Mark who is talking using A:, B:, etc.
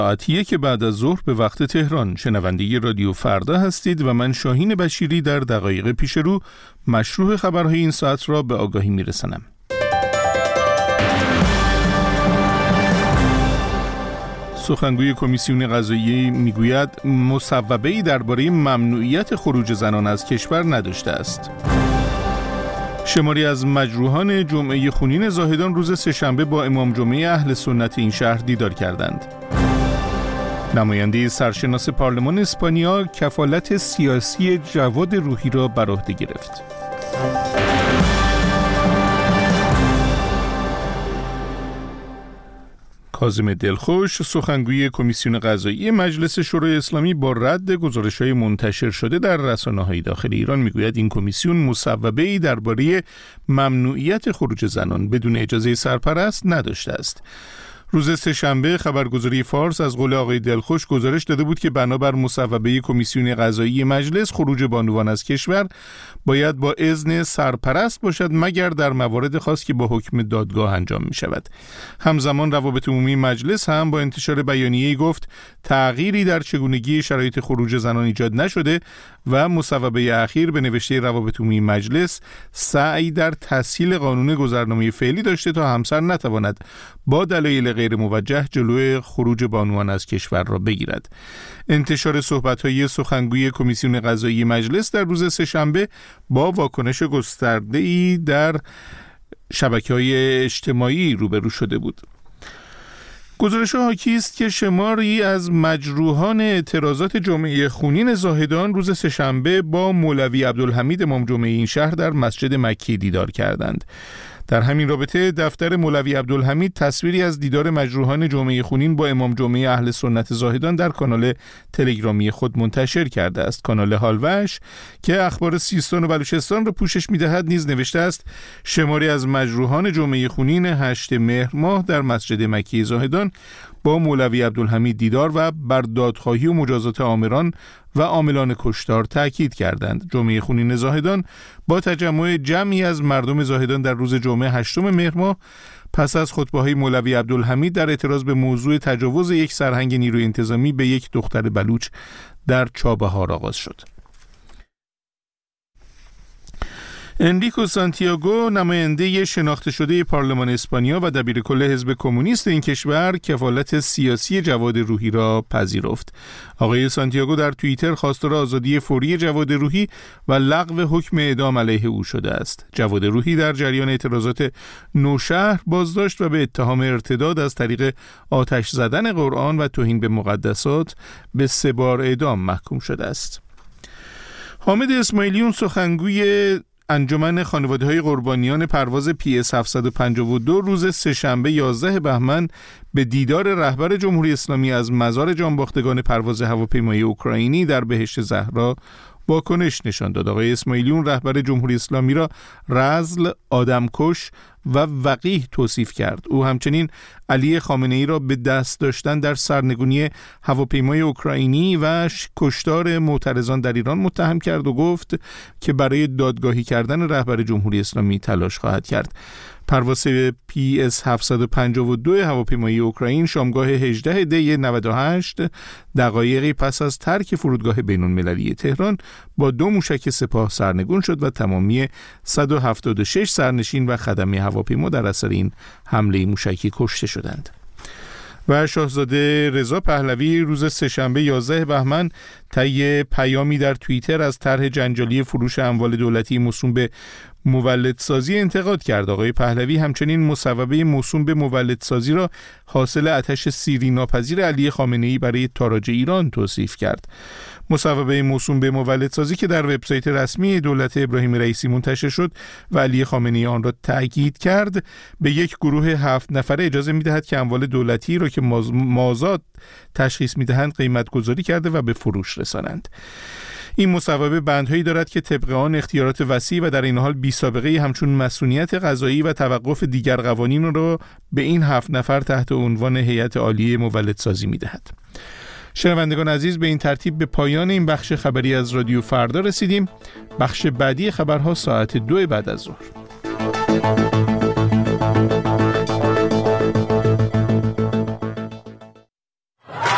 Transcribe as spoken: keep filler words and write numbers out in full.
A: ساعتیه که بعد از ظهر به وقت تهران. شنونده رادیو فردا هستید و من شاهین بشیری در دقایق پیش رو مشروع خبرهای این ساعت را به آگاهی میرسانم. سخنگوی کمیسیون قضاییه میگوید مصوبه‌ای درباره ممنوعیت خروج زنان از کشور نداشته است. شماری از مجروحان جمعه خونین زاهدان روز سه‌شنبه با امام جمعه اهل سنت این شهر دیدار کردند. نماینده سرشناس پارلمان اسپانیا کفالت سیاسی جواد روحی را بر عهده گرفت. کاظم دلخوش، سخنگوی کمیسیون قضایی مجلس شورای اسلامی، با رد گزارش‌های منتشر شده در رسانه‌های داخل ایران میگوید این کمیسیون مصوبه‌ای درباره ممنوعیت خروج زنان بدون اجازه سرپرست نداشته است. روز سه‌شنبه خبرگزاری فارس از قول آقای دلخوش گزارش داده بود که بنابر مصوبه کمیسیون قضایی مجلس خروج بانوان از کشور باید با اذن سرپرست باشد مگر در موارد خاص که با حکم دادگاه انجام می شود. همزمان روابط عمومی مجلس هم با انتشار بیانیه‌ای گفت تغییری در چگونگی شرایط خروج زنان ایجاد نشده و مصوبه اخیر به نوشته روابط عمومی مجلس سعی در تسهیل قانون گذرنامه فعلی داشته تا همسر نتواند با دلایل غیر موجه جلوی خروج بانوان از کشور را بگیرد. انتشار صحبت‌های سخنگوی کمیسیون قضایی مجلس در روز سه‌شنبه با واکنش گسترده‌ای در شبکه‌های اجتماعی روبرو شده بود. گزارش حاکی است که شماری از مجروحان اعتراضات جمعه خونین زاهدان روز سه‌شنبه با مولوی عبدالحمید امام جمعه این شهر در مسجد مکی دیدار کردند. در همین رابطه دفتر مولوی عبدالحمید تصویری از دیدار مجروحان جمعه خونین با امام جمعه اهل سنت زاهدان در کانال تلگرامی خود منتشر کرده است. کانال هالوش که اخبار سیستان و بلوچستان را پوشش می‌دهد نیز نوشته است شماری از مجروحان جمعه خونین هشتم مهر ماه در مسجد مکی زاهدان با مولوی عبدالحمید دیدار و بر دادخواهی و مجازات آمران و عاملان کشتار تاکید کردند. جمعه خونین زاهدان با تجمع جمعی از مردم زاهدان در روز جمعه هشتم مهر ماه پس از خطبه‌های مولوی عبدالحمید در اعتراض به موضوع تجاوز یک سرهنگ نیروی انتظامی به یک دختر بلوچ در چابهار آغاز شد. انریکو سانتیاگو، نماینده شناخته شده پارلمان اسپانیا و دبیرکل حزب کمونیست این کشور، کفالت سیاسی جواد روحی را پذیرفت. آقای سانتیاگو در توییتر خواستار آزادی فوری جواد روحی و لغو حکم اعدام علیه او شده است. جواد روحی در جریان اعتراضات نوشهر بازداشت و به اتهام ارتداد از طریق آتش زدن قرآن و توهین به مقدسات به سه بار اعدام محکوم شده است. حامد اسماعیلیون، سخنگوی انجمن خانواده‌های قربانیان پرواز پی اس هفتصد و پنجاه و دو، روز سه‌شنبه یازده بهمن به دیدار رهبر جمهوری اسلامی از مزار جانباختگان پرواز هواپیمای اوکراینی در بهشت زهرا واکنش نشان داد. آقای اسماعیلیون رهبر جمهوری اسلامی را رذل، آدمکش و وقیح توصیف کرد. او همچنین علی خامنه‌ای را به دست داشتن در سرنگونی هواپیمای اوکراینی و کشتار معترضان در ایران متهم کرد و گفت که برای دادگاهی کردن رهبر جمهوری اسلامی تلاش خواهد کرد. پرواز پی اس هفتصد و پنجاه و دو هواپیمای اوکراین شامگاه هجدهم دی نود و هشت دقایقی پس از ترک فرودگاه بین‌المللی تهران با دو موشک سپاه سرنگون شد و تمامی صد و هفتاد و شش سرنشین و خدمه هواپیما در اثر این حمله موشکی کشته شدند. و شاهزاده رضا پهلوی روز سه‌شنبه یازده بهمن طی پیامی در توییتر از طرح جنجالی فروش اموال دولتی موسوم به مولدسازی انتقاد کرد. آقای پهلوی همچنین مصوبه موسوم به مولدسازی را حاصل آتش سیری ناپذیر علی خامنه‌ای برای تاراج ایران توصیف کرد. مصوبه موسوم به مولدسازی که در وبسایت رسمی دولت ابراهیم رئیسی منتشر شد و علی خامنه‌ای آن را تأکید کرد، به یک گروه هفت نفره اجازه می‌دهد که اموال دولتی را که مازاد تشخیص می‌دهند قیمت گذاری کرده و به فروش رسانند. این مصوبه بندهایی دارد که طبق آن اختیارات وسیع و در این حال بی سابقه همچون مسئولیت قضایی و توقف دیگر قوانین را به این هفت نفر تحت عنوان هیئت عالیه مولدسازی می‌دهد. شنوندگان عزیز، به این ترتیب به پایان این بخش خبری از رادیو فردا رسیدیم. بخش بعدی خبرها ساعت دو بعد از ظهر.